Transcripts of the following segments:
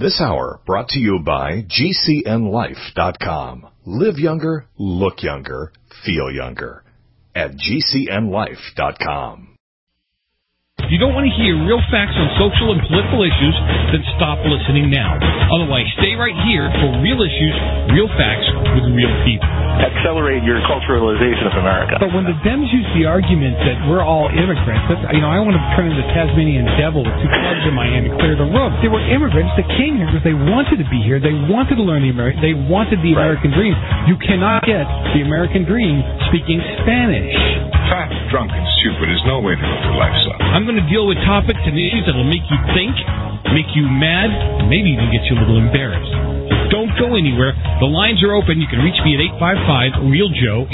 This hour brought to you by GCNLife.com. Live younger, look younger, feel younger. At GCNLife.com. If you don't want to hear real facts on social and political issues, then stop listening now. Otherwise, stay right here for real issues, real facts with real people. Accelerate your culturalization of America. But when the Dems use the argument that we're all immigrants, that's, I want to turn into the Tasmanian devil with two clubs in my hand and clear the room. They were immigrants that came here because they wanted to be here. They wanted to learn they wanted the American dream. You cannot get the American dream speaking Spanish. Fat, drunk, and stupid is no way to go through life, son. I'm going to deal with topics and issues that will make you think, make you mad, maybe even get you a little embarrassed. Don't go anywhere. The lines are open. You can reach me at 855-REAL-JOE,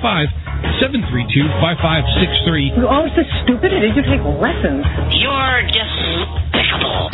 855-732-5563. You're always so stupid. Did you take lessons? You're despicable.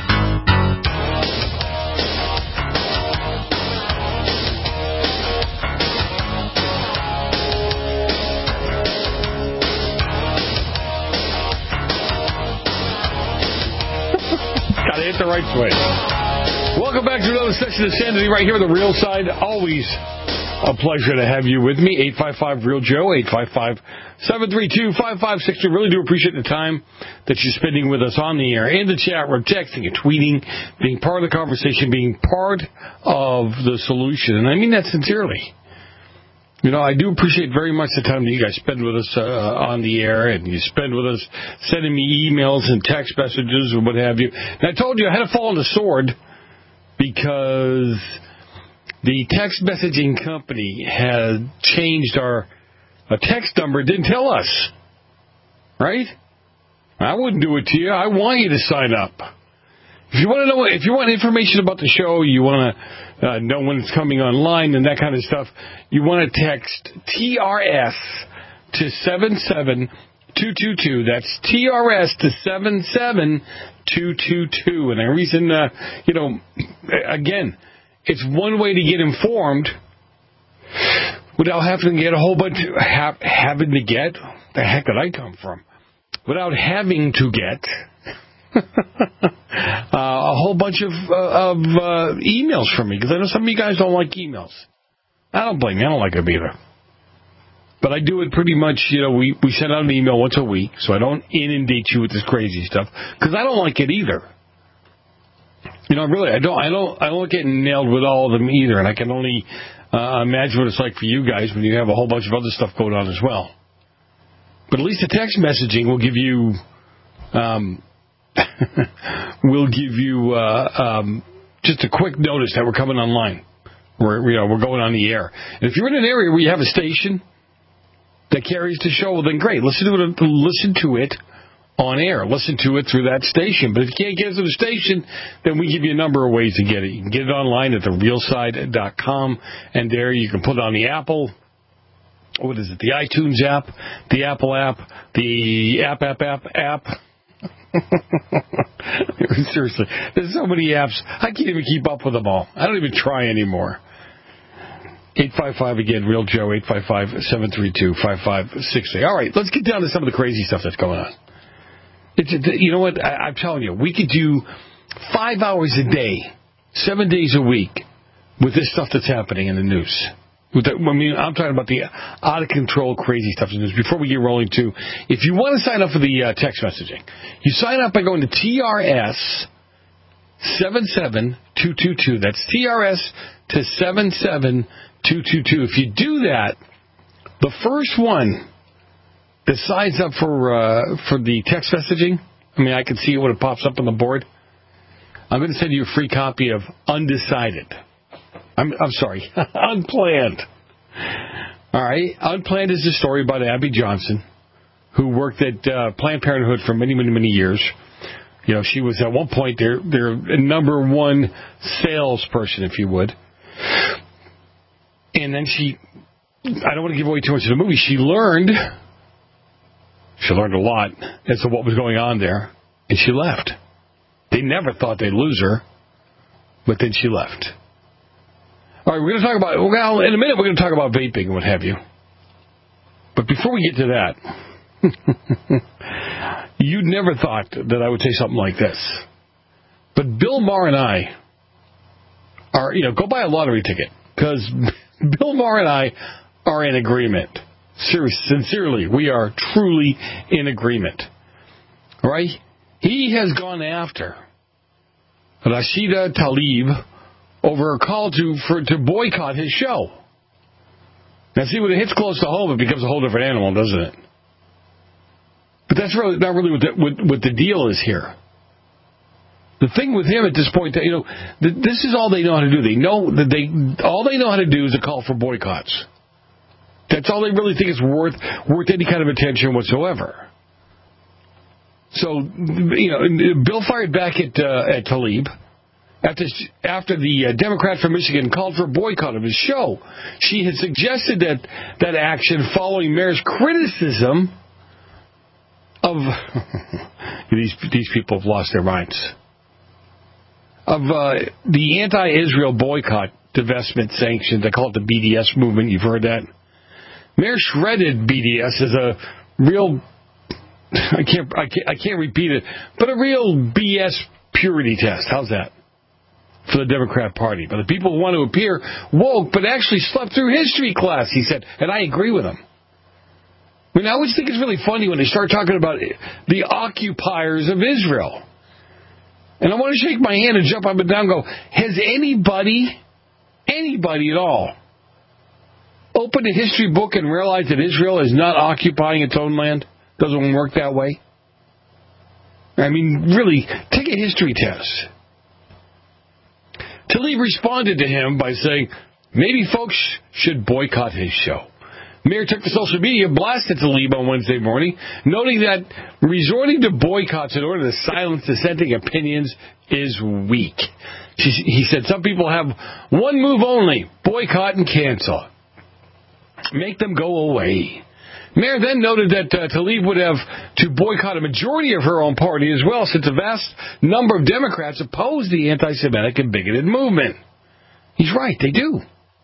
Gotta hit the right switch. Welcome back to another session of Sanity right here on the Real Side. Always a pleasure to have you with me. 855-REAL-JOE, 855-732-5563. Really do appreciate the time that you're spending with us on the air, in the chat room, texting and tweeting, being part of the conversation, being part of the solution. And I mean that sincerely. I do appreciate very much the time that you guys spend with us on the air, and you spend with us sending me emails and text messages and what have you. And I told you I had to fall on the sword because the text messaging company had changed a text number. It didn't tell us, right? I wouldn't do it to you. I want you to sign up. If you want to know, if you want information about the show, you want to know when it's coming online and that kind of stuff, you want to text TRS to 77222. That's TRS to 77222. And the reason, again, it's one way to get informed without having to get a whole bunch, having to get, the heck did I come from? Without having to get a whole bunch of emails from me, because I know some of you guys don't like emails. I don't blame you. I don't like them either. But I do it pretty much, we send out an email once a week, so I don't inundate you with this crazy stuff, because I don't like it either. Really, I don't get nailed with all of them either, and I can only imagine what it's like for you guys when you have a whole bunch of other stuff going on as well. But at least the text messaging will give you just a quick notice that we're coming online. We're going on the air. And if you're in an area where you have a station that carries the show, well, then great. Listen to it on air. Listen to it through that station. But if you can't get it through the station, then we give you a number of ways to get it. You can get it online at therealside.com, and there you can put it on the Apple. What is it? The iTunes app, the Apple app, the app. Seriously, there's so many apps. I can't even keep up with them all. I don't even try anymore. 855 again, Real Joe, 855-732-5563. All right, let's get down to some of the crazy stuff that's going on. You know what? I'm telling you, we could do 5 hours a day, 7 days a week with this stuff that's happening in the news. I'm talking about the out-of-control crazy stuff in the news. Before we get rolling, too, if you want to sign up for the text messaging, you sign up by going to TRS 77222. That's TRS to 77222. If you do that, the first one that signs up for the text messaging, I can see it when it pops up on the board. I'm going to send you a free copy of Undecided. I'm sorry, Unplanned. All right, Unplanned is a story about Abby Johnson, who worked at Planned Parenthood for many, many, many years. She was at one point their number one salesperson, if you would. And then I don't want to give away too much of the movie. She learned a lot as to what was going on there, and she left. They never thought they'd lose her, but then she left. All right, we're going to talk about, in a minute, we're going to talk about vaping and what have you. But before we get to that, you'd never thought that I would say something like this. But Bill Maher and I are, go buy a lottery ticket, because Bill Maher and I are in agreement. Sincerely, we are truly in agreement. Right? He has gone after Rashida Tlaib over a call to boycott his show. Now, see, when it hits close to home, it becomes a whole different animal, doesn't it? But that's really not really what the deal is here. The thing with him at this point, this is all they know how to do. They know that all they know how to do is a call for boycotts. That's all they really think is worth any kind of attention whatsoever. So, Bill fired back at Tlaib after the Democrat from Michigan called for a boycott of his show. She had suggested that action following Mayor's criticism of these people have lost their minds, of the anti-Israel boycott, divestment sanctions. They call it the BDS movement. You've heard that. Mayor shredded BDS as a real, I can't repeat it, but a real BS purity test. How's that for the Democrat Party? But the people who want to appear woke but actually slept through history class, he said, and I agree with him. I mean, I always think it's really funny when they start talking about the occupiers of Israel. And I want to shake my hand and jump up and down and go, has anybody at all opened a history book and realized that Israel is not occupying its own land? Doesn't work that way. I mean, really, take a history test. Tlaib responded to him by saying, maybe folks should boycott his show. Mayor took to social media, blasted Tlaib on Wednesday morning, noting that resorting to boycotts in order to silence dissenting opinions is weak. He said some people have one move only, boycott and cancel. Make them go away. Mayor then noted that Tlaib would have to boycott a majority of her own party as well, since a vast number of Democrats oppose the anti-Semitic and bigoted movement. He's right, they do.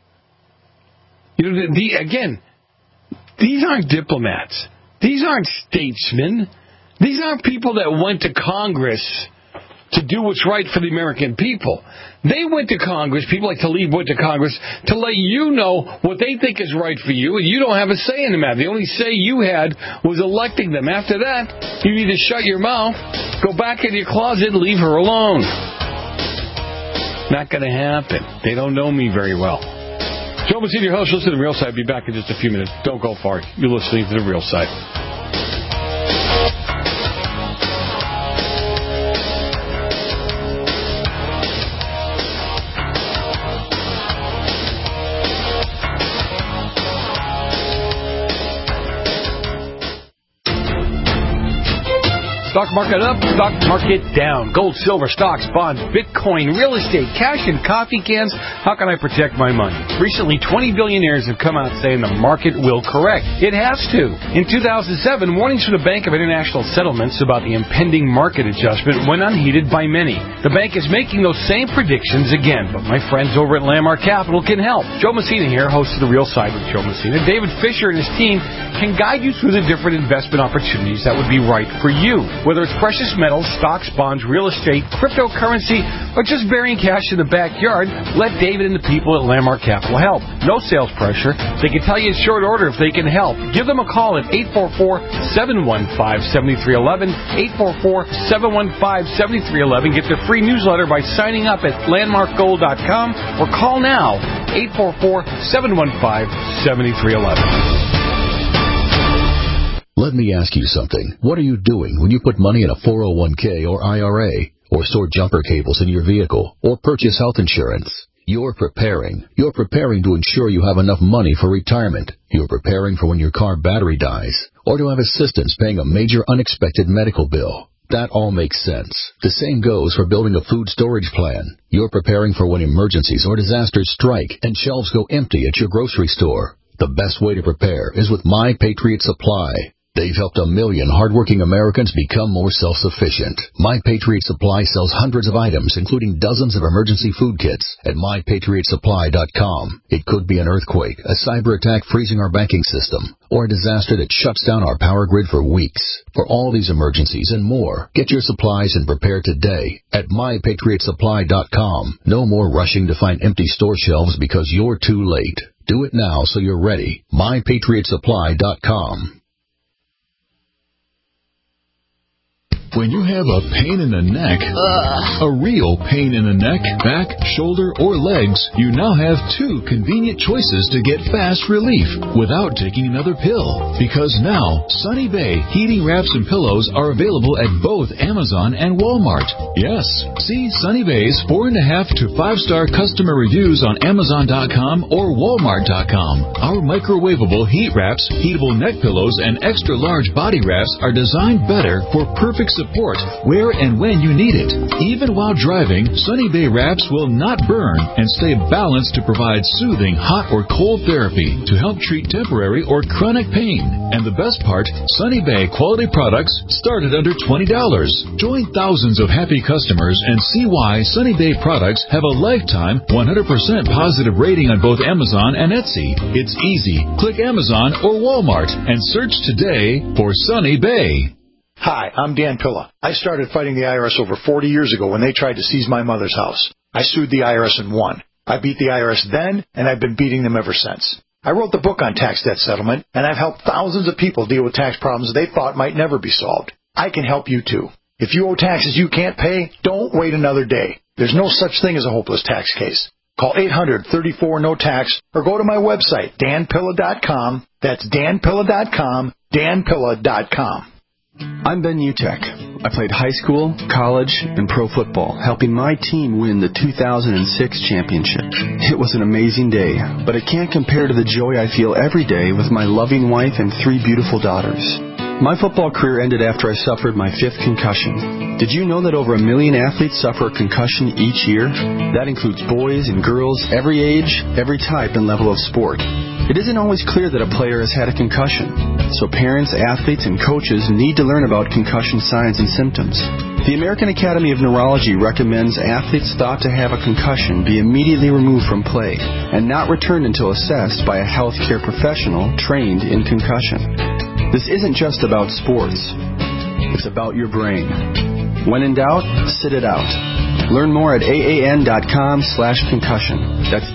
Again, these aren't diplomats. These aren't statesmen. These aren't people that went to Congress to do what's right for the American people. They went to Congress, people like Tlaib went to Congress, to let you know what they think is right for you, and you don't have a say in the matter. The only say you had was electing them. After that, you need to shut your mouth, go back in your closet, and leave her alone. Not going to happen. They don't know me very well. Joe Messina, your host. Listen to The Real Side. Be back in just a few minutes. Don't go far. You're listening to The Real Side. Stock market up, stock market down. Gold, silver, stocks, bonds, Bitcoin, real estate, cash, and coffee cans. How can I protect my money? Recently, 20 billionaires have come out saying the market will correct. It has to. In 2007, warnings from the Bank of International Settlements about the impending market adjustment went unheeded by many. The bank is making those same predictions again, but my friends over at Landmark Capital can help. Joe Messina here, host of The Real Side with Joe Messina. David Fisher and his team can guide you through the different investment opportunities that would be right for you. Whether it's precious metals, stocks, bonds, real estate, cryptocurrency, or just burying cash in the backyard, let David and the people at Landmark Capital help. No sales pressure. They can tell you in short order if they can help. Give them a call at 844-715-7311, 844-715-7311. Get their free newsletter by signing up at landmarkgold.com or call now, 844-715-7311. Let me ask you something. What are you doing when you put money in a 401k or IRA, or store jumper cables in your vehicle, or purchase health insurance? You're preparing. You're preparing to ensure you have enough money for retirement. You're preparing for when your car battery dies, or to have assistance paying a major unexpected medical bill. That all makes sense. The same goes for building a food storage plan. You're preparing for when emergencies or disasters strike and shelves go empty at your grocery store. The best way to prepare is with My Patriot Supply. They've helped 1 million hardworking Americans become more self-sufficient. My Patriot Supply sells hundreds of items, including dozens of emergency food kits at MyPatriotSupply.com. It could be an earthquake, a cyber attack freezing our banking system, or a disaster that shuts down our power grid for weeks. For all these emergencies and more, get your supplies and prepare today at MyPatriotSupply.com. No more rushing to find empty store shelves because you're too late. Do it now so you're ready. MyPatriotSupply.com. When you have a pain in the neck, a real pain in the neck, back, shoulder, or legs, you now have 2 convenient choices to get fast relief without taking another pill. Because now, Sunny Bay heating wraps and pillows are available at both Amazon and Walmart. Yes, see Sunny Bay's 4.5 to 5-star customer reviews on Amazon.com or Walmart.com. Our microwavable heat wraps, heatable neck pillows, and extra large body wraps are designed better for perfect support where and when you need it. Even while driving, Sunny Bay wraps will not burn and stay balanced to provide soothing hot or cold therapy to help treat temporary or chronic pain. And the best part, Sunny Bay quality products start at under $20. Join thousands of happy customers and see why Sunny Bay products have a lifetime 100% positive rating on both Amazon and Etsy. It's easy. Click Amazon or Walmart and search today for Sunny Bay. Hi, I'm Dan Pilla. I started fighting the IRS over 40 years ago when they tried to seize my mother's house. I sued the IRS and won. I beat the IRS then, and I've been beating them ever since. I wrote the book on tax debt settlement, and I've helped thousands of people deal with tax problems they thought might never be solved. I can help you too. If you owe taxes you can't pay, don't wait another day. There's no such thing as a hopeless tax case. Call 800-34-NO-TAX or go to my website, danpilla.com. That's danpilla.com, danpilla.com. I'm Ben Utek. I played high school, college, and pro football, helping my team win the 2006 championship. It was an amazing day, but it can't compare to the joy I feel every day with my loving wife and 3 beautiful daughters. My football career ended after I suffered my 5th concussion. Did you know that over 1 million athletes suffer a concussion each year? That includes boys and girls, every age, every type and level of sport. It isn't always clear that a player has had a concussion, so parents, athletes, and coaches need to learn about concussion signs and symptoms. The American Academy of Neurology recommends athletes thought to have a concussion be immediately removed from play and not returned until assessed by a healthcare professional trained in concussion. This isn't just about sports. It's about your brain. When in doubt, sit it out. Learn more at AAN.com/concussion. That's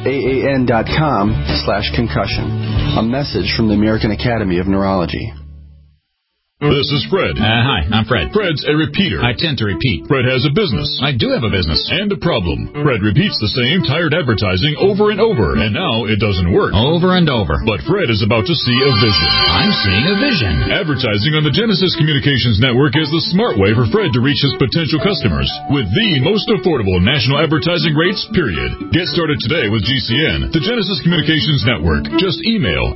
AAN.com/concussion. A message from the American Academy of Neurology. This is Fred. Hi, I'm Fred. Fred's a repeater. I tend to repeat. Fred has a business. I do have a business. And a problem. Fred repeats the same tired advertising over and over, and now it doesn't work. Over and over. But Fred is about to see a vision. I'm seeing a vision. Advertising on the Genesis Communications Network is the smart way for Fred to reach his potential customers with the most affordable national advertising rates, period. Get started today with GCN, the Genesis Communications Network. Just email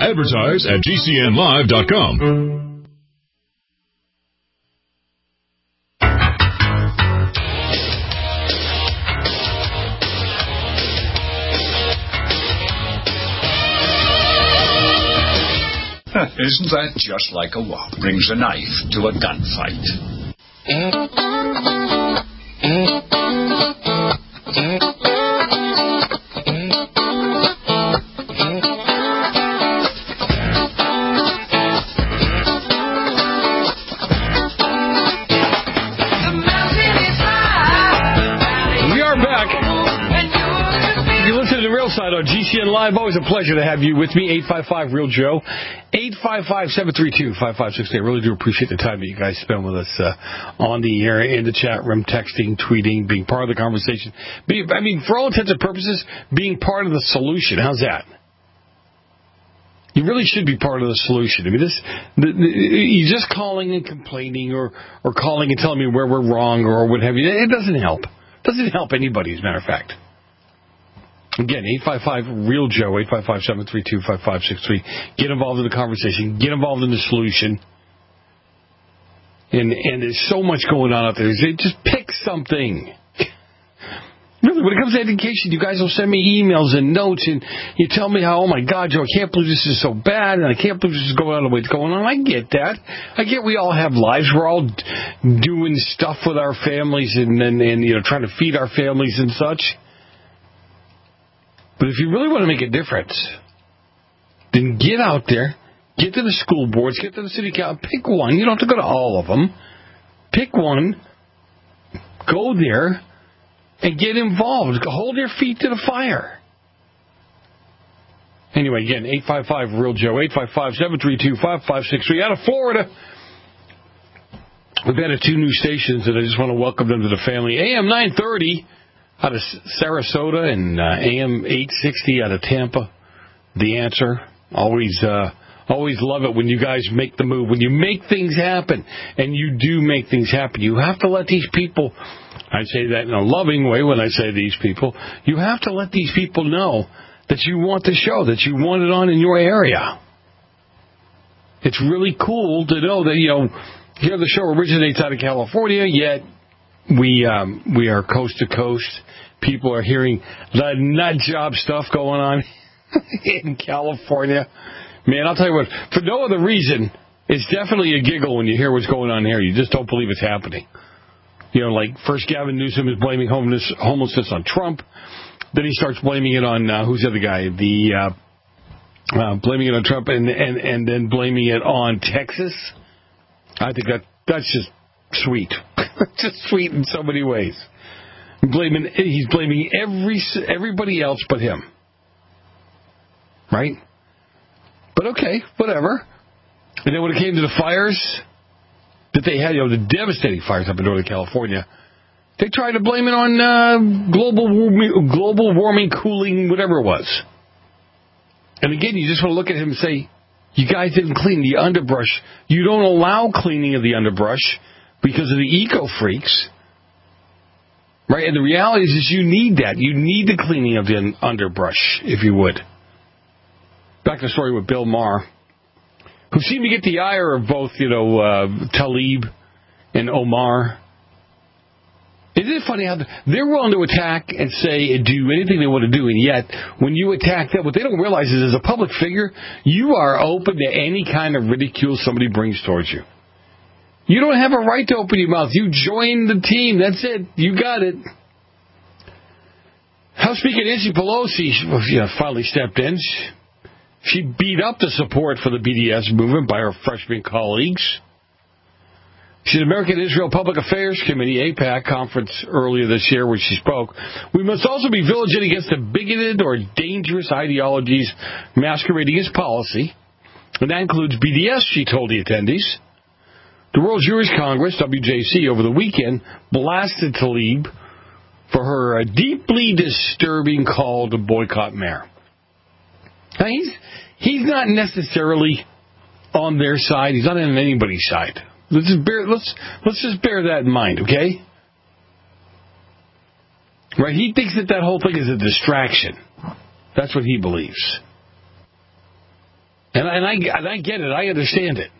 advertise@gcnlive.com. Isn't that just like a wop brings a knife to a gunfight? We are back. You listen to The Real Side on GCN Live. Always a pleasure to have you with me. 855-REAL-JOE. 855-732-5568. I really do appreciate the time that you guys spend with us on the air, in the chat room, texting, tweeting, being part of the conversation. For all intents and purposes, being part of the solution. How's that? You really should be part of the solution. You're just calling and complaining or calling and telling me where we're wrong or what have you. It doesn't help. It doesn't help anybody, as a matter of fact. Again, 855-REAL-JOE, 855-732-5563. Get involved in the conversation. Get involved in the solution. And there's so much going on out there. Just pick something. Really, when it comes to education, you guys will send me emails and notes, and you tell me how, oh my God, Joe, I can't believe this is so bad, and I can't believe this is going on the way it's going on. I get that. I get we all have lives. We're all doing stuff with our families and trying to feed our families and such. But if you really want to make a difference, then get out there, get to the school boards, get to the city council, pick one. You don't have to go to all of them. Pick one, go there, and get involved. Hold your feet to the fire. Anyway, again, 855-REAL-JOE, 855-732-5563. Out of Florida, we've added 2 new stations, and I just want to welcome them to the family. AM 930 out of Sarasota and AM 860 out of Tampa. The Answer. Always love it when you guys make the move. When you make things happen, and you do make things happen, you have to let these people... I say that in a loving way when I say these people. You have to let these people know that you want the show, that you want it on in your area. It's really cool to know that, here the show originates out of California, yet we are coast to coast. People are hearing the nut job stuff going on in California. Man, I'll tell you what, for no other reason, it's definitely a giggle when you hear what's going on here. You just don't believe it's happening. Like first Gavin Newsom is blaming homelessness on Trump. Then he starts blaming it on, who's the other guy? Blaming it on Trump and then blaming it on Texas. I think that's just sweet. Just sweet in so many ways. He's blaming everybody else but him. Right? But okay, whatever. And then when it came to the fires that they had, the devastating fires up in Northern California, they tried to blame it on global warming, cooling, whatever it was. And again, you just want to look at him and say, you guys didn't clean the underbrush. You don't allow cleaning of the underbrush because of the eco-freaks. Right? And the reality is you need that. You need the cleaning of the underbrush, if you would. Back to the story with Bill Maher, who seemed to get the ire of both, Tlaib and Omar. Isn't it funny how they're willing to attack and say and do anything they want to do, and yet when you attack them, what they don't realize is as a public figure, you are open to any kind of ridicule somebody brings towards you. You don't have a right to open your mouth. You join the team. That's it. You got it. House Speaker Nancy Pelosi finally stepped in. She beat up the support for the BDS movement by her freshman colleagues. She's at American Israel Public Affairs Committee, AIPAC, conference earlier this year where she spoke. We must also be vigilant against the bigoted or dangerous ideologies masquerading as policy. And that includes BDS, she told the attendees. The World Jewish Congress, WJC, over the weekend blasted Tlaib for her deeply disturbing call to boycott Mayor. Now, he's not necessarily on their side. He's not on anybody's side. Let's just bear that in mind, okay? Right? He thinks that whole thing is a distraction. That's what he believes. And I get it. I understand it.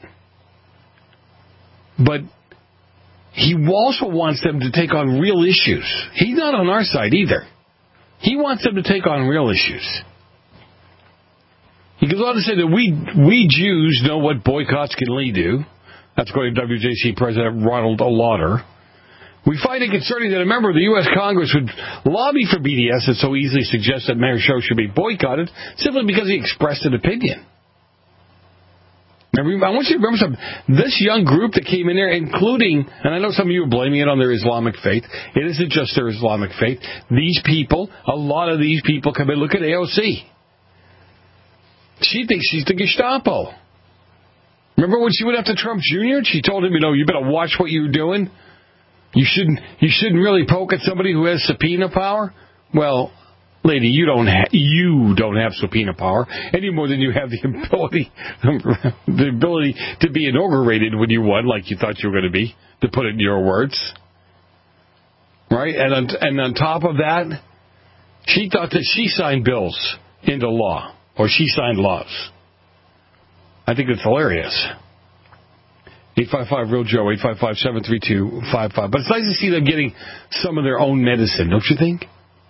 But he also wants them to take on real issues. He's not on our side either. He wants them to take on real issues. He goes on to say that we Jews know what boycotts can lead to. That's according to WJC President Ronald Lauder. We find it concerning that a member of the U.S. Congress would lobby for BDS and so easily suggest that Mayor's show should be boycotted simply because he expressed an opinion. Now, I want you to remember something. This young group that came in there, including, and I know some of you are blaming it on their Islamic faith. It isn't just their Islamic faith. These people, a lot of these people come in. Look at AOC. She thinks she's the Gestapo. Remember when she went after Trump Jr.? She told him, you better watch what you're doing. You shouldn't really poke at somebody who has subpoena power. Well, lady, you don't have subpoena power any more than you have the ability to be inaugurated when you won, like you thought you were going to be, to put it in your words. Right? And on top of that, she thought that she signed bills into law, or she signed laws. I think it's hilarious. 855-REAL-JOE, 855-732-55. But it's nice to see them getting some of their own medicine, don't you think?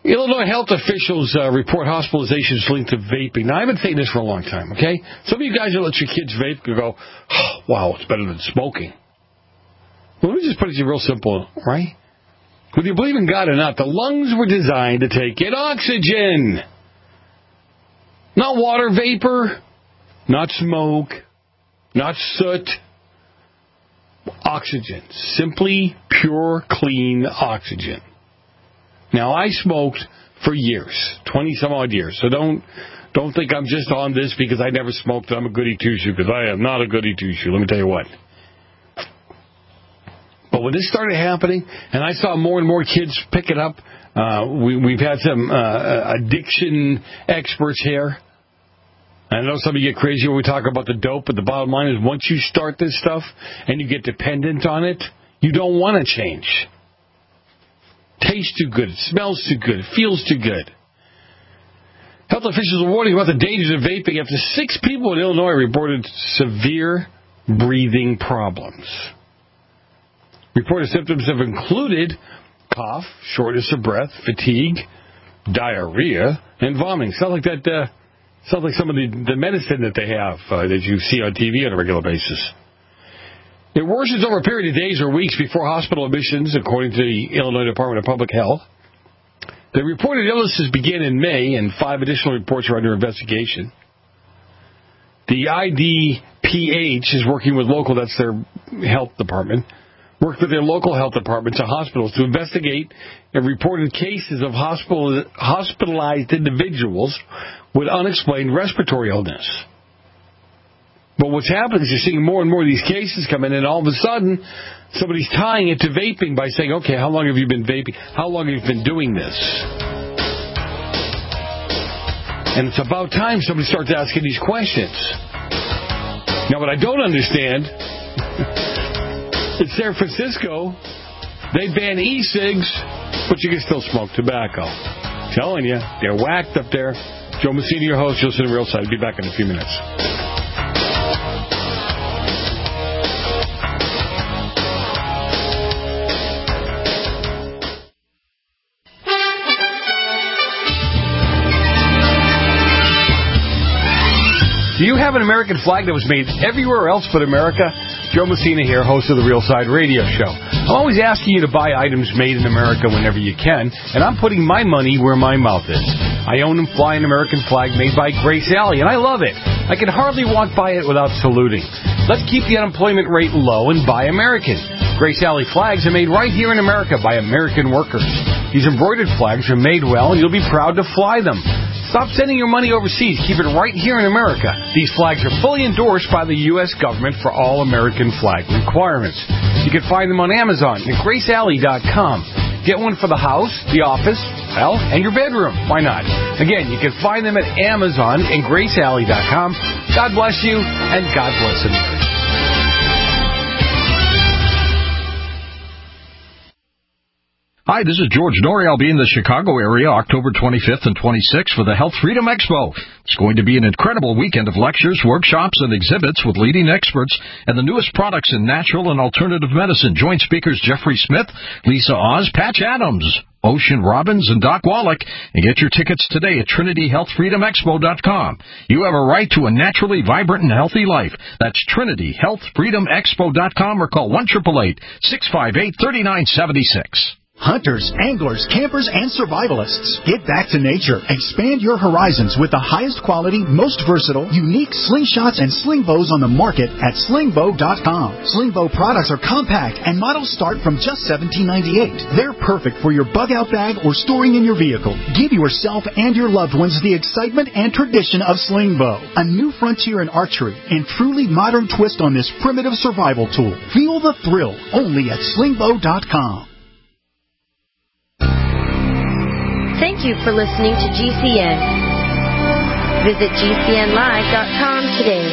Illinois health officials report hospitalizations linked to vaping. Now, I've been saying this for a long time, okay? Some of you guys who let your kids vape go, oh, wow, it's better than smoking. Well, let me just put it to you real simple, right? Whether you believe in God or not, the lungs were designed to take in oxygen. Not water vapor, not smoke, not soot. Oxygen. Simply pure, clean oxygen. Now, I smoked for years, 20-some-odd years, so don't think I'm just on this because I never smoked. I'm a goody two-shoe, because I am not a goody two-shoe. Let me tell you what. But when this started happening, and I saw more and more kids pick it up, we've had some addiction experts here. I know some of you get crazy when we talk about the dope, but the bottom line is once you start this stuff and you get dependent on it, you don't want to change. Tastes too good, it smells too good, it feels too good. Health officials are warning about the dangers of vaping after 6 people in Illinois reported severe breathing problems. Reported symptoms have included cough, shortness of breath, fatigue, diarrhea, and vomiting. Sounds like some of the medicine that they have that you see on TV on a regular basis. It worsens over a period of days or weeks before hospital admissions, according to the Illinois Department of Public Health. The reported illnesses began in May, and 5 additional reports are under investigation. The IDPH is working with that's their health department, worked with their local health departments and hospitals to investigate and reported cases of hospitalized individuals with unexplained respiratory illness. But what's happened is you're seeing more and more of these cases come in, and all of a sudden, somebody's tying it to vaping by saying, okay, how long have you been vaping? How long have you been doing this? And it's about time somebody starts asking these questions. Now, what I don't understand, in San Francisco, they ban e-cigs, but you can still smoke tobacco. I'm telling you, they're whacked up there. Joe Messina, your host. You'll see the Real Side. I'll be back in a few minutes. Do you have an American flag that was made everywhere else but America? Joe Messina here, host of the Real Side Radio Show. I'm always asking you to buy items made in America whenever you can, and I'm putting my money where my mouth is. I own and fly an American flag made by Grace Alley, and I love it. I can hardly walk by it without saluting. Let's keep the unemployment rate low and buy American. Grace Alley flags are made right here in America by American workers. These embroidered flags are made well, and you'll be proud to fly them. Stop sending your money overseas. Keep it right here in America. These flags are fully endorsed by the U.S. government for all American flag requirements. You can find them on Amazon at GraceAlley.com. Get one for the house, the office, and your bedroom. Why not? Again, you can find them at Amazon and GraceAlley.com. God bless you, and God bless America. Hi, this is George Norrie. I'll be in the Chicago area October 25th and 26th for the Health Freedom Expo. It's going to be an incredible weekend of lectures, workshops, and exhibits with leading experts and the newest products in natural and alternative medicine. Join speakers Jeffrey Smith, Lisa Oz, Patch Adams, Ocean Robbins, and Doc Wallach, and get your tickets today at TrinityHealthFreedomExpo.com. You have a right to a naturally vibrant and healthy life. That's TrinityHealthFreedomExpo.com or call 1-888-658-3976. Hunters, anglers, campers, and survivalists. Get back to nature. Expand your horizons with the highest quality, most versatile, unique slingshots and sling bows on the market at slingbow.com. Slingbow products are compact and models start from just $17.98. They're perfect for your bug-out bag or storing in your vehicle. Give yourself and your loved ones the excitement and tradition of Slingbow, a new frontier in archery and truly modern twist on this primitive survival tool. Feel the thrill only at slingbow.com. Thank you for listening to GCN. Visit GCNlive.com today.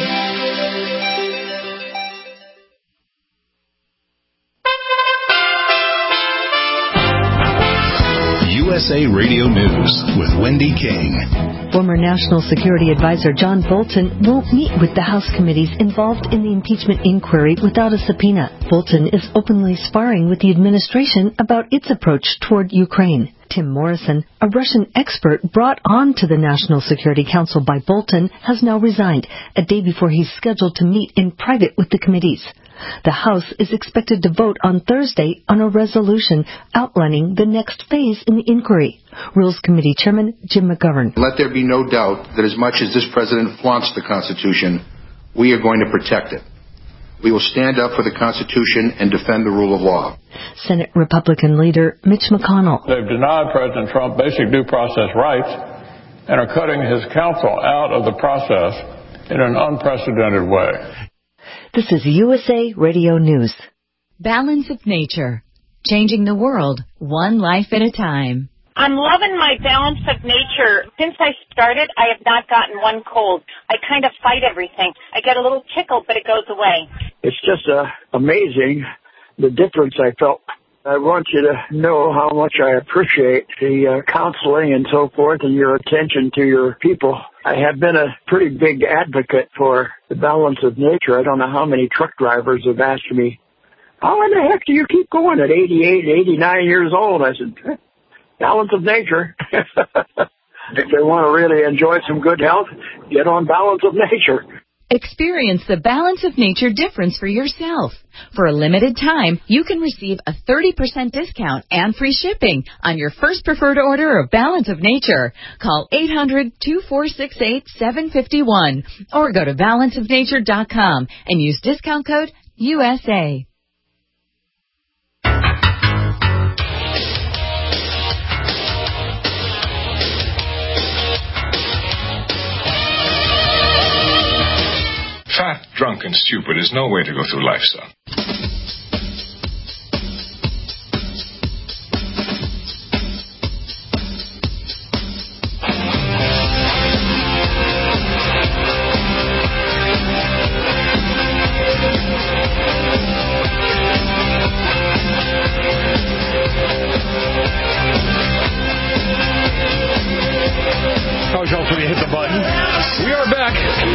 USA Radio News with Wendy King. Former National Security Advisor John Bolton won't meet with the House committees involved in the impeachment inquiry without a subpoena. Bolton is openly sparring with the administration about its approach toward Ukraine. Tim Morrison, a Russian expert brought on to the National Security Council by Bolton, has now resigned, a day before he's scheduled to meet in private with the committees. The House is expected to vote on Thursday on a resolution outlining the next phase in the inquiry. Rules Committee Chairman Jim McGovern. Let there be no doubt that as much as this president flaunts the Constitution, we are going to protect it. We will stand up for the Constitution and defend the rule of law. Senate Republican leader Mitch McConnell. They've denied President Trump basic due process rights and are cutting his counsel out of the process in an unprecedented way. This is USA Radio News. Balance of Nature. Changing the world, one life at a time. I'm loving my Balance of Nature. Since I started, I have not gotten one cold. I kind of fight everything. I get a little tickle, but it goes away. It's just amazing the difference I felt. I want you to know how much I appreciate the counseling and so forth and your attention to your people. I have been a pretty big advocate for the Balance of Nature. I don't know how many truck drivers have asked me, how in the heck do you keep going at 88, 89 years old? I said, Balance of Nature. If they want to really enjoy some good health, get on Balance of Nature. Experience the Balance of Nature difference for yourself. For a limited time, you can receive a 30% discount and free shipping on your first preferred order of Balance of Nature. Call 800-2468-751 or go to balanceofnature.com and use discount code USA. Fat, drunk, and stupid is no way to go through life, son. Oh, Joel, so you hit the button. We are back.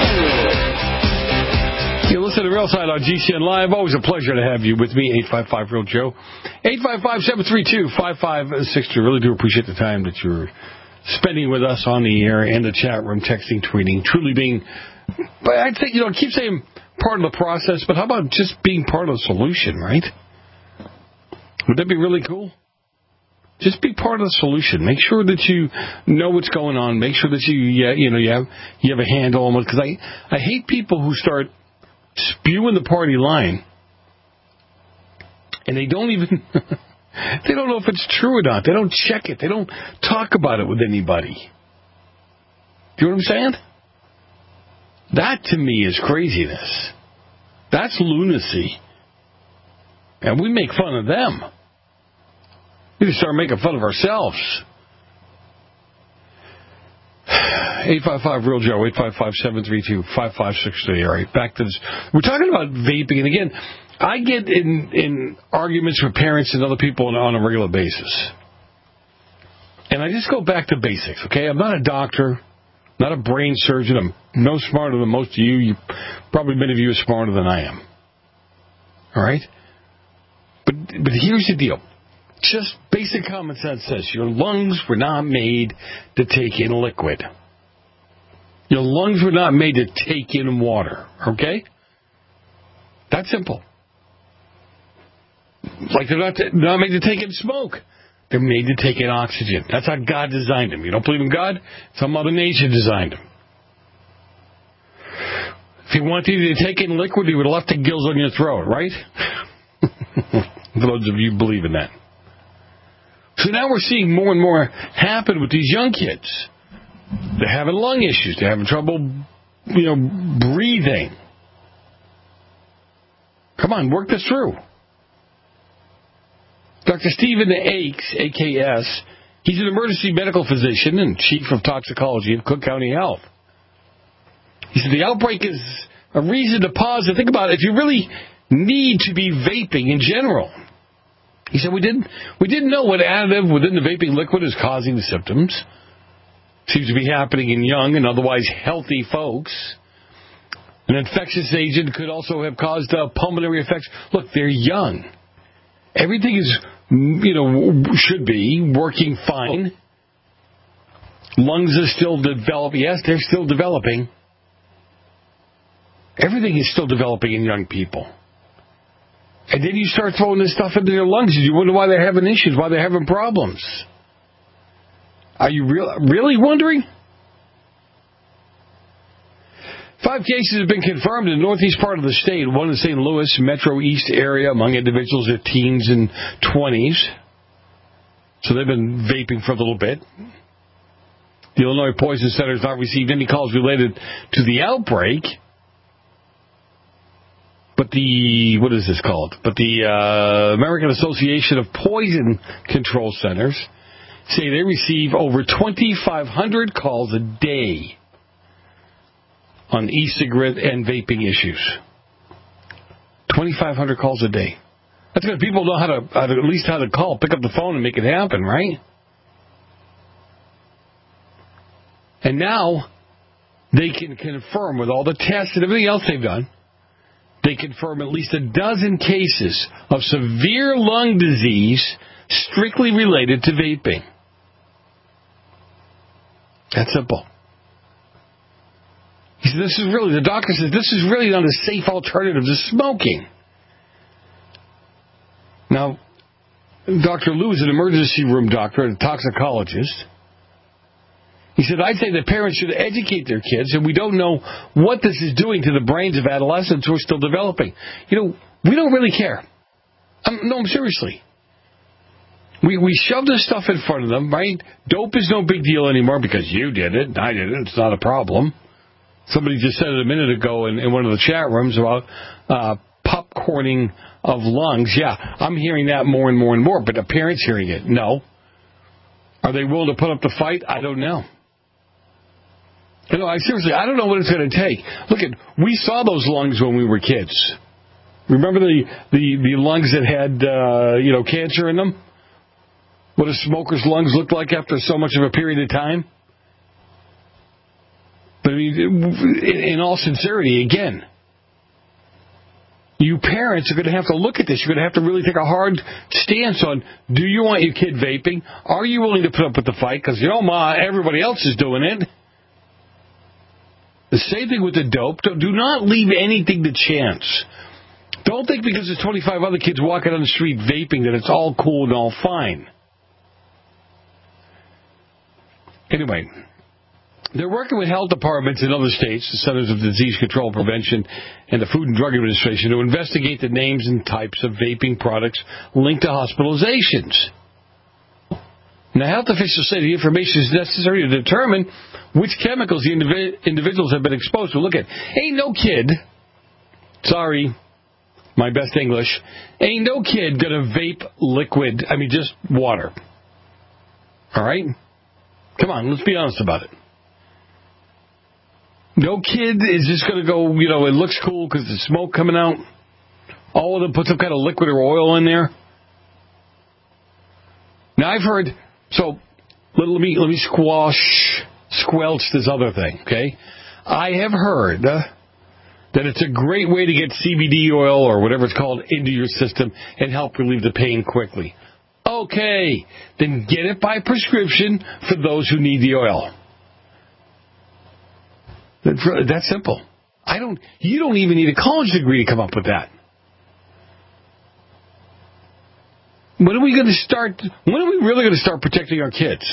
You listen to Real Side on GCN Live. Always a pleasure to have you with me, 855-REAL-JOE. 855-732-5562. Really do appreciate the time that you're spending with us on the air and the chat room, texting, tweeting, truly being, but I'd say, I keep saying part of the process, but how about just being part of the solution, right? Would that be really cool? Just be part of the solution. Make sure that you know what's going on. Make sure that you have a handle on it. Because I hate people who start spewing the party line, and they don't even they don't know if it's true or not. They don't check it. They don't talk about it with anybody. Do you know what I'm saying? That to me is craziness. That's lunacy, and we make fun of them. We need to start making fun of ourselves. 855-REAL-JOE, 855-732-5563. All right, back to this. We're talking about vaping, and again, I get in arguments with parents and other people on a regular basis. And I just go back to basics, okay? I'm not a doctor, not a brain surgeon. I'm no smarter than most of you. Probably many of you are smarter than I am. All right? But here's the deal. Just basic common sense says your lungs were not made to take in liquid. Your lungs were not made to take in water, okay? That's simple. Like they're not made to take in smoke. They're made to take in oxygen. That's how God designed them. You don't believe in God? Some Mother Nature designed them. If he wanted you to take in liquid, he would have left the gills on your throat, right? For those of you who believe in that. So now we're seeing more and more happen with these young kids. They're having lung issues. They're having trouble, breathing. Come on, work this through. Dr. Stephen Akes, AKS, he's an emergency medical physician and chief of toxicology at Cook County Health. He said the outbreak is a reason to pause and think about it if you really need to be vaping in general. He said we didn't know what additive within the vaping liquid is causing the symptoms. Seems to be happening in young and otherwise healthy folks. An infectious agent could also have caused pulmonary effects. Look, they're young. Everything is should be working fine. Lungs are still developing. Yes, they're still developing. Everything is still developing in young people. And then you start throwing this stuff into their lungs, and you wonder why they're having issues, why they're having problems. Are you really wondering? 5 cases have been confirmed in the northeast part of the state, one in the St. Louis metro east area among individuals in teens and 20s. So they've been vaping for a little bit. The Illinois Poison Center has not received any calls related to the outbreak. But the American Association of Poison Control Centers say they receive over 2,500 calls a day on e-cigarette and vaping issues. 2,500 calls a day. That's because people know how to call, pick up the phone and make it happen, right? And now they can confirm with all the tests and everything else they've done, they confirm at least 12 cases of severe lung disease strictly related to vaping. That's simple. He said, the doctor says, this is really not a safe alternative to smoking. Now, Dr. Lou is an emergency room doctor and a toxicologist. He said, I'd say that parents should educate their kids, and we don't know what this is doing to the brains of adolescents who are still developing. We don't really care. Seriously. We shove this stuff in front of them, right? Dope is no big deal anymore because you did it, and I did it. It's not a problem. Somebody just said it a minute ago in one of the chat rooms about popcorning of lungs. Yeah, I'm hearing that more and more and more, but the parents hearing it. No. Are they willing to put up the fight? I don't know. Seriously, I don't know what it's going to take. Look, we saw those lungs when we were kids. Remember the lungs that had cancer in them? What a smoker's lungs looked like after so much of a period of time? But in all sincerity, again, you parents are going to have to look at this. You're going to have to really take a hard stance on, do you want your kid vaping? Are you willing to put up with the fight? Because, Ma, everybody else is doing it. The same thing with the dope. Do not leave anything to chance. Don't think because there's 25 other kids walking on the street vaping that it's all cool and all fine. Anyway, they're working with health departments in other states, the Centers of Disease Control and Prevention, and the Food and Drug Administration to investigate the names and types of vaping products linked to hospitalizations. Now, health officials say the information is necessary to determine which chemicals the individuals have been exposed to. Look at, ain't no kid, sorry, my best English, ain't no kid gonna vape liquid, just water. All right? Come on, let's be honest about it. No kid is just going to go, it looks cool because there's smoke coming out. All of them put some kind of liquid or oil in there. Now, I've heard, so let me squelch this other thing, okay? I have heard that it's a great way to get CBD oil or whatever it's called into your system and help relieve the pain quickly. Okay, then get it by prescription for those who need the oil. That's simple. You don't even need a college degree to come up with that. When are we really going to start protecting our kids?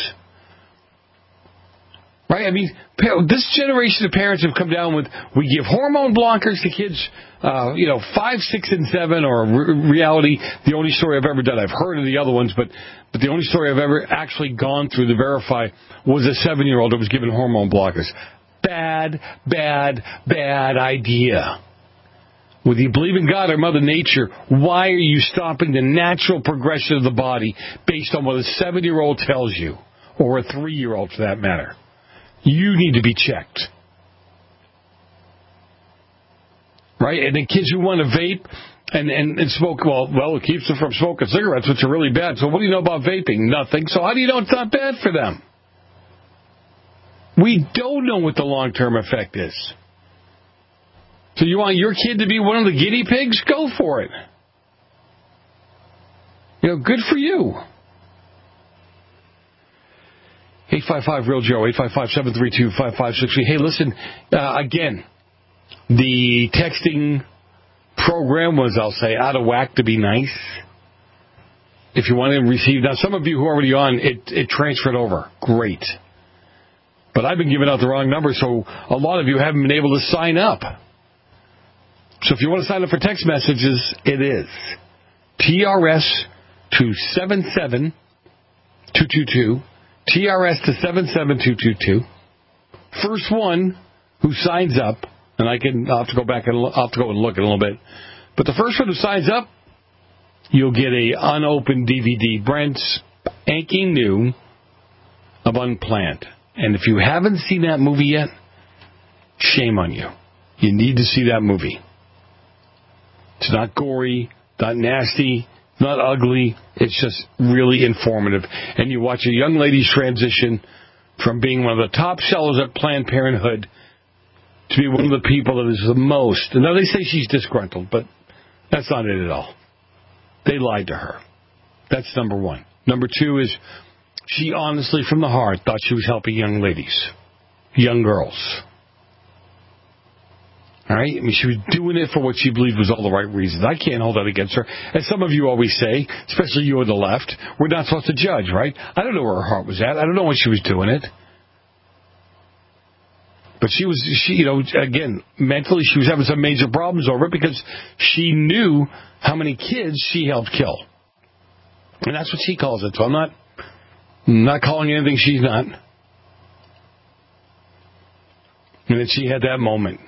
Right? This generation of parents have come down with, we give hormone blockers to kids, 5, 6, and 7, or reality, the only story I've ever done. I've heard of the other ones, but the only story I've ever actually gone through to verify was a 7-year-old that was given hormone blockers. Bad idea. Whether you believe in God or Mother Nature, why are you stopping the natural progression of the body based on what a 7-year-old tells you, or a 3-year-old for that matter? You need to be checked. Right? And the kids who want to vape and smoke, well, it keeps them from smoking cigarettes, which are really bad. So what do you know about vaping? Nothing. So how do you know it's not bad for them? We don't know what the long-term effect is. So you want your kid to be one of the guinea pigs? Go for it. Good for you. 855-REAL-JOE, 855-732-5563. Hey, listen, again, the texting program was, I'll say, out of whack to be nice. If you want to receive, now some of you who are already on, it transferred over. Great. But I've been giving out the wrong number, so a lot of you haven't been able to sign up. So if you want to sign up for text messages, it is TRS to 77222. TRS to 77222. First one who signs up, and I'll have to go back and look at it a little bit. But the first one who signs up, you'll get a unopened DVD, brand spanking new, of Unplanned. And if you haven't seen that movie yet, shame on you. You need to see that movie. It's not gory, not nasty, not ugly. It's just really informative. And you watch a young lady's transition from being one of the top sellers at Planned Parenthood to be one of the people that is the most. Now, they say she's disgruntled, but that's not it at all. They lied to her. That's number one. Number two is she honestly, from the heart, thought she was helping young ladies, young girls. All right? I mean, she was doing it for what she believed was all the right reasons. I can't hold that against her. As some of you always say, especially you on the left, we're not supposed to judge, right? I don't know where her heart was at. I don't know when she was doing it. But she, again, mentally, she was having some major problems over it because she knew how many kids she helped kill. And that's what she calls it. So I'm not calling anything she's not. And then she had that moment.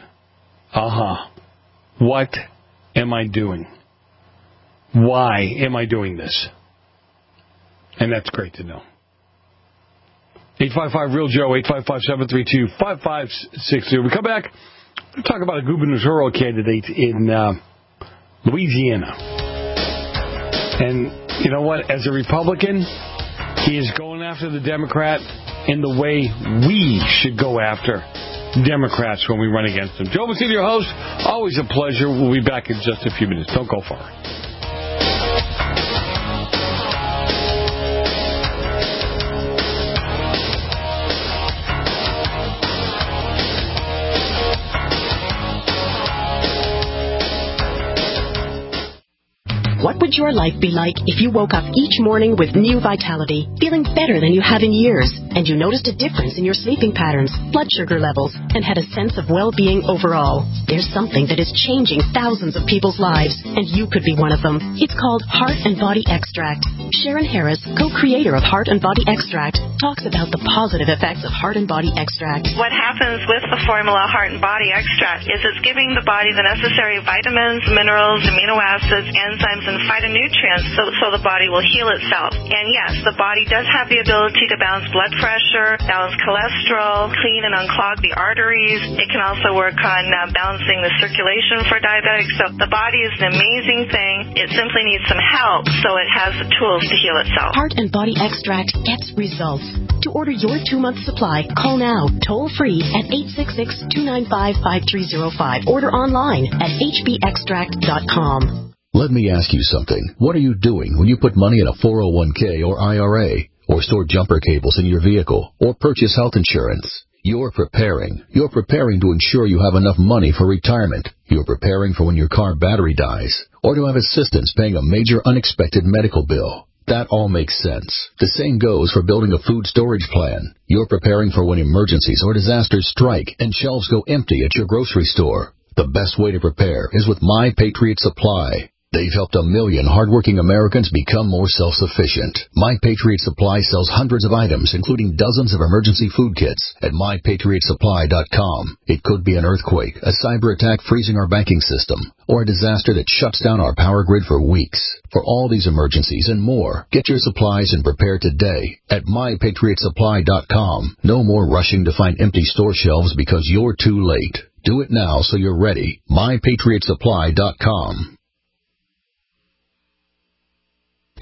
What am I doing? Why am I doing this? And that's great to know. 855-REAL-JOE, 855-732-5563. We come back, we'll talk about a gubernatorial candidate in Louisiana. And you know what? As a Republican, he is going after the Democrat in the way we should go after Democrats when we run against them. Joe Messina, your host. Always a pleasure. We'll be back in just a few minutes. Don't go far. What would your life be like if you woke up each morning with new vitality, feeling better than you have in years, and you noticed a difference in your sleeping patterns, blood sugar levels, and had a sense of well-being overall? There's something that is changing thousands of people's lives, and you could be one of them. It's called Heart and Body Extract. Sharon Harris, co-creator of Heart and Body Extract, talks about the positive effects of Heart and Body Extract. What happens with the formula Heart and Body Extract is it's giving the body the necessary vitamins, minerals, amino acids, enzymes, and phytonutrients so the body will heal itself. And yes, the body does have the ability to balance blood pressure, balance cholesterol, clean and unclog the arteries. It can also work on balancing the circulation for diabetics. So the body is an amazing thing. It simply needs some help so it has the tools to heal itself. Heart and Body Extract gets results. To order your 2-month supply, call now, toll free at 866-295-5305. Order online at hbextract.com. Let me ask you something. What are you doing when you put money in a 401k or IRA, or store jumper cables in your vehicle, or purchase health insurance? You're preparing. You're preparing to ensure you have enough money for retirement. You're preparing for when your car battery dies, or to have assistance paying a major unexpected medical bill. That all makes sense. The same goes for building a food storage plan. You're preparing for when emergencies or disasters strike and shelves go empty at your grocery store. The best way to prepare is with My Patriot Supply. They've helped 1 million hardworking Americans become more self-sufficient. My Patriot Supply sells hundreds of items, including dozens of emergency food kits at MyPatriotSupply.com. It could be an earthquake, a cyber attack freezing our banking system, or a disaster that shuts down our power grid for weeks. For all these emergencies and more, get your supplies and prepare today at MyPatriotSupply.com. No more rushing to find empty store shelves because you're too late. Do it now so you're ready. MyPatriotSupply.com.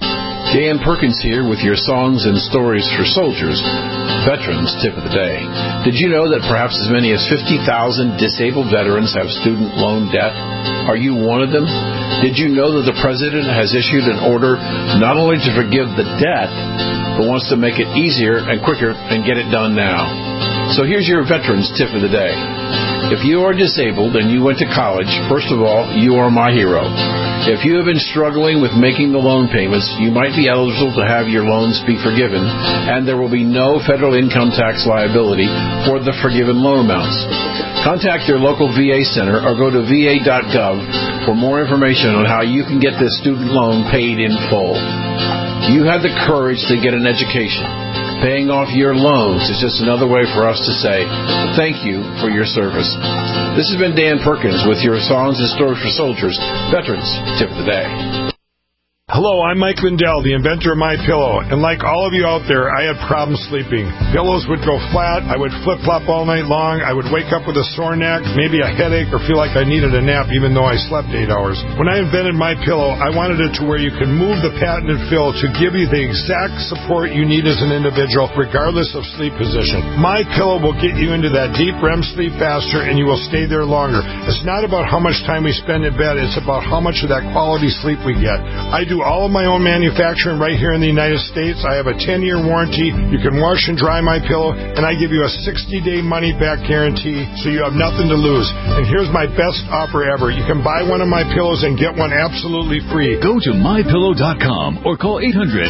Dan Perkins here with your Songs and Stories for Soldiers, Veterans Tip of the Day. Did you know that perhaps as many as 50,000 disabled veterans have student loan debt? Are you one of them? Did you know that the President has issued an order not only to forgive the debt, but wants to make it easier and quicker and get it done now? So here's your Veterans Tip of the Day. If you are disabled and you went to college, first of all, you are my hero. If you have been struggling with making the loan payments, you might be eligible to have your loans be forgiven, and there will be no federal income tax liability for the forgiven loan amounts. Contact your local VA center or go to va.gov for more information on how you can get this student loan paid in full. You had the courage to get an education. Paying off your loans is just another way for us to say thank you for your service. This has been Dan Perkins with your Songs and Stories for Soldiers, Veterans Tip of the Day. Hello, I'm Mike Lindell, the inventor of MyPillow, and like all of you out there, I had problems sleeping. Pillows would go flat, I would flip-flop all night long, I would wake up with a sore neck, maybe a headache, or feel like I needed a nap even though I slept 8 hours. When I invented MyPillow, I wanted it to where you could move the patented fill to give you the exact support you need as an individual, regardless of sleep position. MyPillow will get you into that deep REM sleep faster, and you will stay there longer. It's not about how much time we spend in bed, it's about how much of that quality sleep we get. I do all of my own manufacturing right here in the United States. I have a 10-year warranty. You can wash and dry MyPillow, and I give you a 60-day money-back guarantee, so you have nothing to lose. And here's my best offer ever. You can buy one of my pillows and get one absolutely free. Go to MyPillow.com or call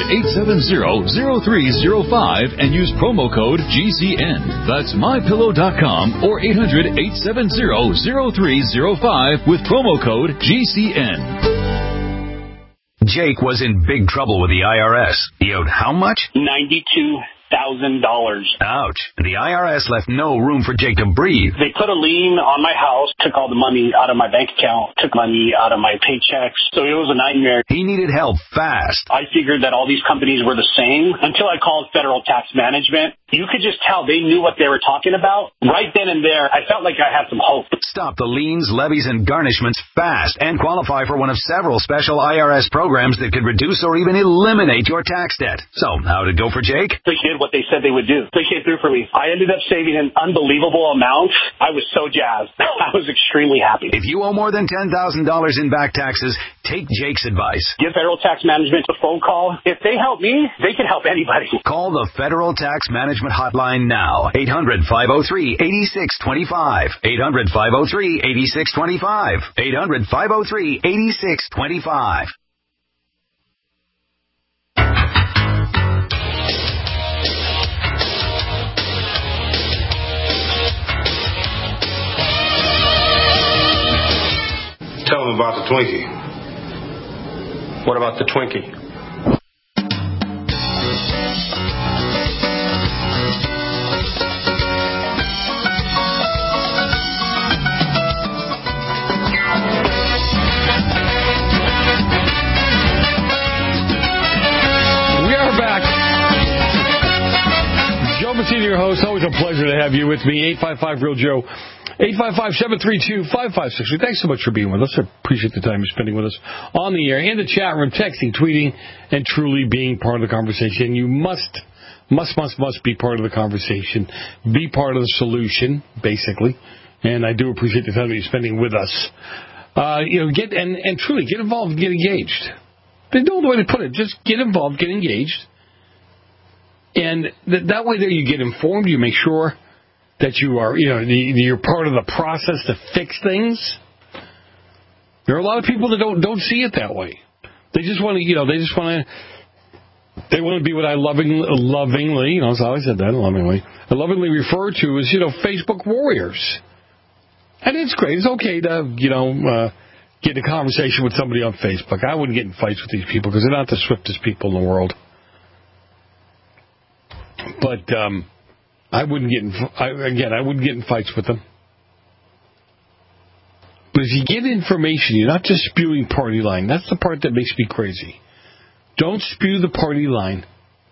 800-870-0305 and use promo code GCN. That's MyPillow.com or 800-870-0305 with promo code GCN. Jake was in big trouble with the IRS. He owed how much? $92,000. Ouch. The IRS left no room for Jake to breathe. They put a lien on my house, took all the money out of my bank account, took money out of my paychecks. So it was a nightmare. He needed help fast. I figured that all these companies were the same until I called Federal Tax Management. You could just tell they knew what they were talking about. Right then and there, I felt like I had some hope. Stop the liens, levies, and garnishments fast and qualify for one of several special IRS programs that could reduce or even eliminate your tax debt. So, how did it go for Jake? They did what they said they would do. They came through for me. I ended up saving an unbelievable amount. I was so jazzed. I was extremely happy. If you owe more than $10,000 in back taxes, take Jake's advice. Give Federal Tax Management a phone call. If they help me, they can help anybody. Call the Federal Tax Management Hotline now. 800-503-8625. 800-503-8625. 800-503-8625. Tell them about the Twinkie. What about the Twinkie? Your host, always a pleasure to have you with me. 855-REAL-JOE, 855-732-5563. Thanks so much for being with us. I appreciate the time you're spending with us on the air, in the chat room, texting, tweeting, and truly being part of the conversation. You must be part of the conversation. Be part of the solution, basically. And I do appreciate the time that you're spending with us. Get truly get involved and get engaged. There's no other way to put it. Just get involved, get engaged. And that way there you get informed, you make sure that you are, you're part of the process to fix things. There are a lot of people that don't see it that way. They just want to, they want to be what I lovingly, so I always said that, I lovingly refer to as, Facebook warriors. And it's great. It's okay to, get in a conversation with somebody on Facebook. I wouldn't get in fights with these people because they're not the swiftest people in the world. But I wouldn't get in fights with them. But if you get information, you're not just spewing party line. That's the part that makes me crazy. Don't spew the party line.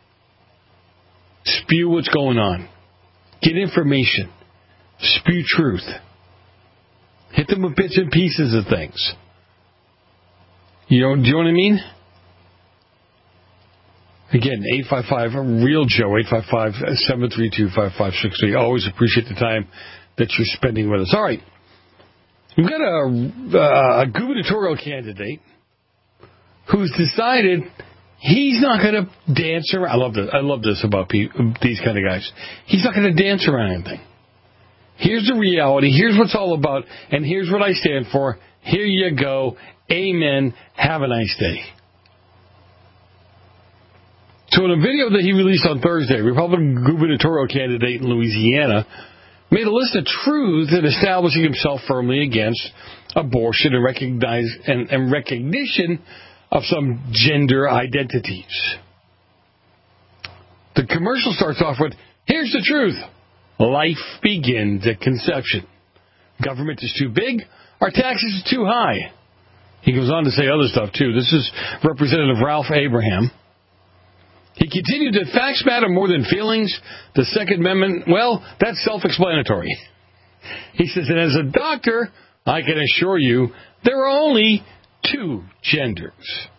Spew what's going on. Get information. Spew truth. Hit them with bits and pieces of things. Do you know what I mean? Again, 855-REAL-JOE, 855-732-5563. Always appreciate the time that you're spending with us. All right. We've got a gubernatorial candidate who's decided he's not going to dance around. I love this about these kind of guys. He's not going to dance around anything. Here's the reality. Here's what's all about. And here's what I stand for. Here you go. Amen. Have a nice day. So in a video that he released on Thursday, Republican gubernatorial candidate in Louisiana made a list of truths in establishing himself firmly against abortion and recognition of some gender identities. The commercial starts off with, here's the truth. Life begins at conception. Government is too big. Our taxes are too high. He goes on to say other stuff, too. This is Representative Ralph Abraham. He continued that facts matter more than feelings. The Second Amendment, well, that's self-explanatory. He says, and as a doctor, I can assure you there are only two genders.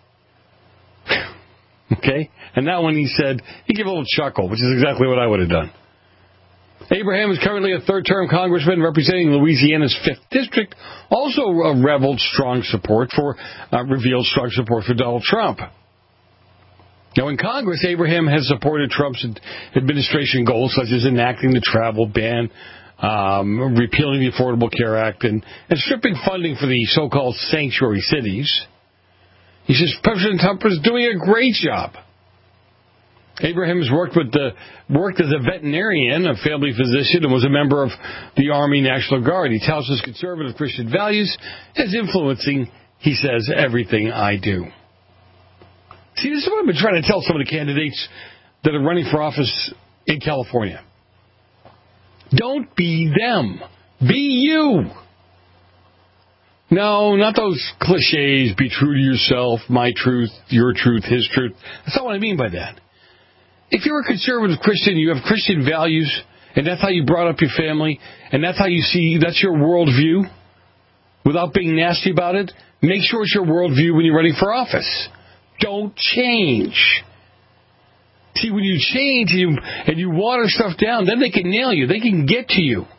Okay? And that one he said, he gave a little chuckle, which is exactly what I would have done. Abraham is currently a third-term congressman representing Louisiana's 5th District, also revealed strong support for Donald Trump. Now, in Congress, Abraham has supported Trump's administration goals, such as enacting the travel ban, repealing the Affordable Care Act, and stripping funding for the so-called sanctuary cities. He says President Trump is doing a great job. Abraham has worked as a veterinarian, a family physician, and was a member of the Army National Guard. He touts his conservative Christian values as influencing, he says, everything I do. See, this is what I've been trying to tell some of the candidates that are running for office in California. Don't be them. Be you. No, not those cliches, be true to yourself, my truth, your truth, his truth. That's not what I mean by that. If you're a conservative Christian, you have Christian values, and that's how you brought up your family, and that's how you see, that's your worldview, without being nasty about it, make sure it's your worldview when you're running for office. Don't change. See, when you change and you water stuff down, then they can nail you. They can get to you.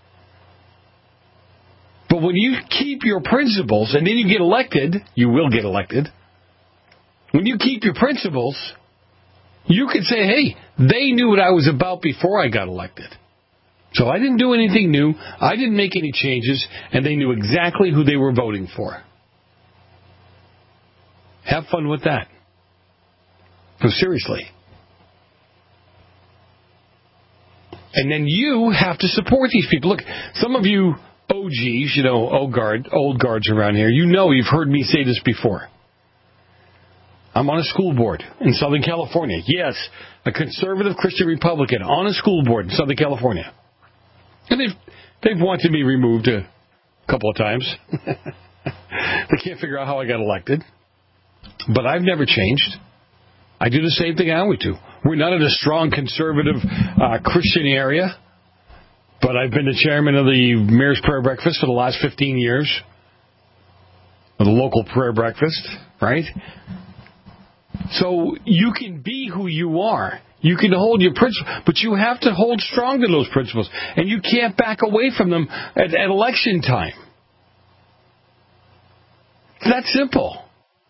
But when you keep your principles and then you get elected, you will get elected. When you keep your principles, you can say, hey, they knew what I was about before I got elected. So I didn't do anything new. I didn't make any changes, and they knew exactly who they were voting for. Have fun with that. No, seriously. And then you have to support these people. Look, some of you OGs, old guards around here, you've heard me say this before. I'm on a school board in Southern California. Yes, a conservative Christian Republican on a school board in Southern California. And they've wanted me removed a couple of times. They can't figure out how I got elected. But I've never changed. I do the same thing I always do. We're not in a strong conservative Christian area, but I've been the chairman of the Mayor's Prayer Breakfast for the last 15 years. The local prayer breakfast, right? So you can be who you are. You can hold your principles, but you have to hold strong to those principles. And you can't back away from them at election time. It's that simple.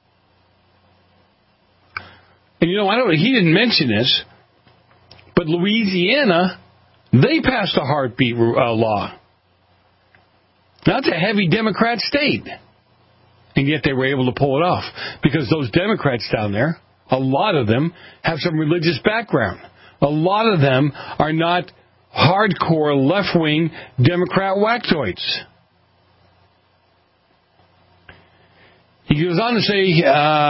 And he didn't mention this, but Louisiana, they passed a heartbeat law. Now, it's a heavy Democrat state. And yet they were able to pull it off. Because those Democrats down there, a lot of them have some religious background. A lot of them are not hardcore left-wing Democrat whacktoids. He goes on to say,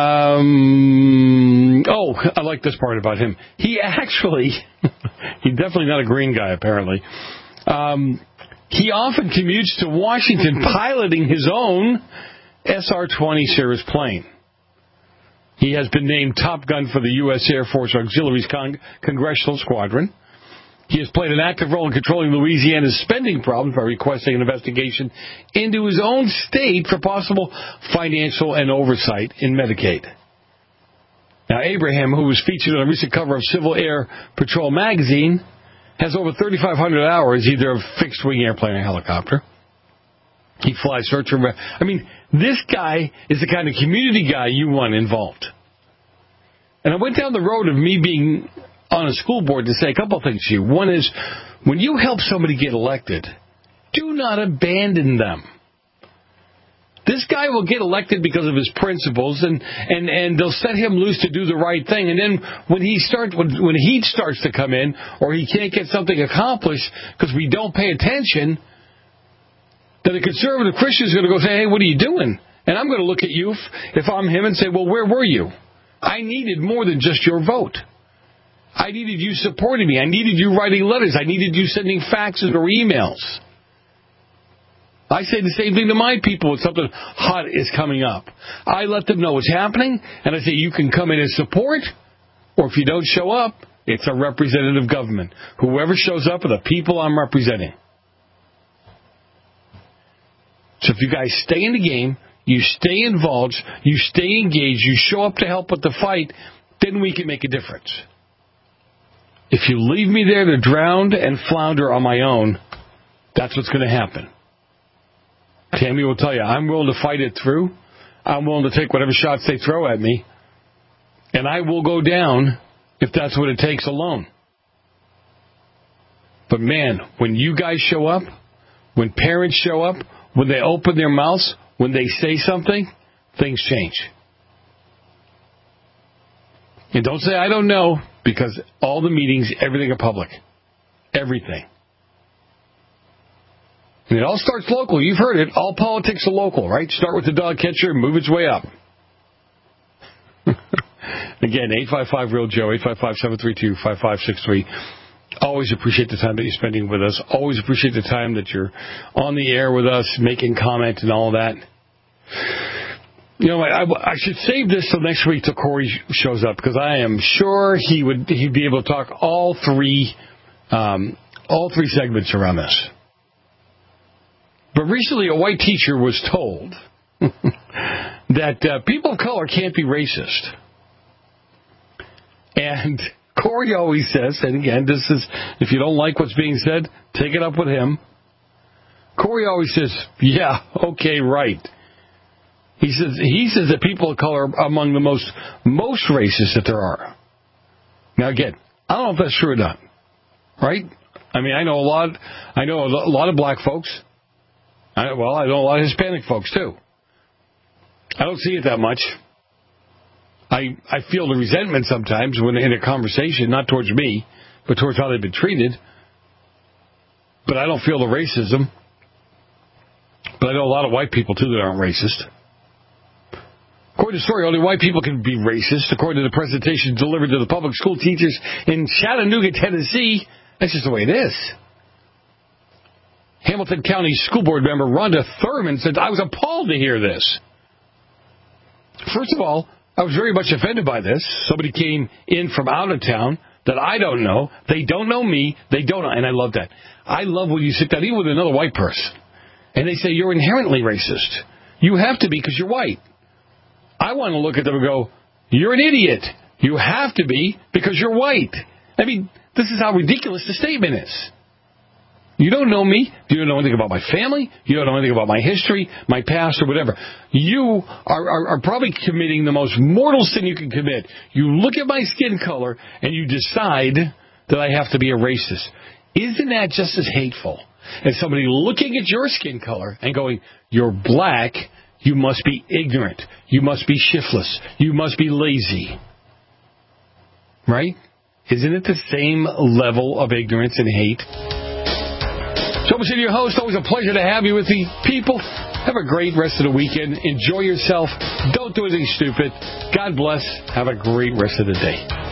I like this part about him. He's definitely not a green guy, apparently. He often commutes to Washington piloting his own SR-20 Cirrus plane. He has been named Top Gun for the U.S. Air Force Auxiliary's Congressional Squadron. He has played an active role in controlling Louisiana's spending problems by requesting an investigation into his own state for possible financial and oversight in Medicaid. Now, Abraham, who was featured on a recent cover of Civil Air Patrol magazine, has over 3,500 hours, either of fixed-wing airplane or helicopter. He flies search and rescue. I mean, this guy is the kind of community guy you want involved. And I went down the road of me being on a school board to say a couple of things to you. One is, when you help somebody get elected, do not abandon them. This guy will get elected because of his principles, and they'll set him loose to do the right thing. And then when heat starts to come in, or he can't get something accomplished because we don't pay attention, then the conservative Christian is going to go say, hey, what are you doing? And I'm going to look at you if I'm him and say, well, where were you? I needed more than just your vote. I needed you supporting me. I needed you writing letters. I needed you sending faxes or emails. I say the same thing to my people when something hot is coming up. I let them know what's happening, and I say you can come in and support, or if you don't show up, it's a representative government. Whoever shows up are the people I'm representing. So if you guys stay in the game, you stay involved, you stay engaged, you show up to help with the fight, then we can make a difference. If you leave me there to drown and flounder on my own, that's what's going to happen. Tammy will tell you, I'm willing to fight it through. I'm willing to take whatever shots they throw at me. And I will go down if that's what it takes alone. But man, when you guys show up, when parents show up, when they open their mouths, when they say something, things change. And don't say, I don't know, because all the meetings, everything are public. Everything. And it all starts local. You've heard it. All politics are local, right? Start with the dog catcher and move its way up. Again, 855-REAL-JOE, 855-732-5563. Always appreciate the time that you're spending with us. Always appreciate the time that you're on the air with us, making comments and all that. You know, I should save this till next week till Corey shows up, because I am sure he'd be able to talk all three segments around this. But recently, a white teacher was told that people of color can't be racist. And Corey always says, and again, this is, if you don't like what's being said, take it up with him. Corey always says, yeah, okay, right. He says that people of color are among the most racist that there are. Now again, I don't know if that's true or not. Right? I mean, I know a lot of black folks. I know a lot of Hispanic folks too. I don't see it that much. I feel the resentment sometimes when in a conversation, not towards me, but towards how they've been treated. But I don't feel the racism. But I know a lot of white people too that aren't racist. According to the story, only white people can be racist. According to the presentation delivered to the public school teachers in Chattanooga, Tennessee, that's just the way it is. Hamilton County School Board member Rhonda Thurman said, I was appalled to hear this. First of all, I was very much offended by this. Somebody came in from out of town that I don't know. They don't know me. They don't know. And I love that. I love when you sit down, even with another white person, and they say, you're inherently racist. You have to be because you're white. I want to look at them and go, you're an idiot. You have to be because you're white. I mean, this is how ridiculous the statement is. You don't know me. You don't know anything about my family. You don't know anything about my history, my past, or whatever. You are probably committing the most mortal sin you can commit. You look at my skin color and you decide that I have to be a racist. Isn't that just as hateful as somebody looking at your skin color and going, you're black, you must be ignorant, you must be shiftless, you must be lazy. Right? Isn't it the same level of ignorance and hate? Joe Messina, your host. Always a pleasure to have you with the people. Have a great rest of the weekend. Enjoy yourself. Don't do anything stupid. God bless. Have a great rest of the day.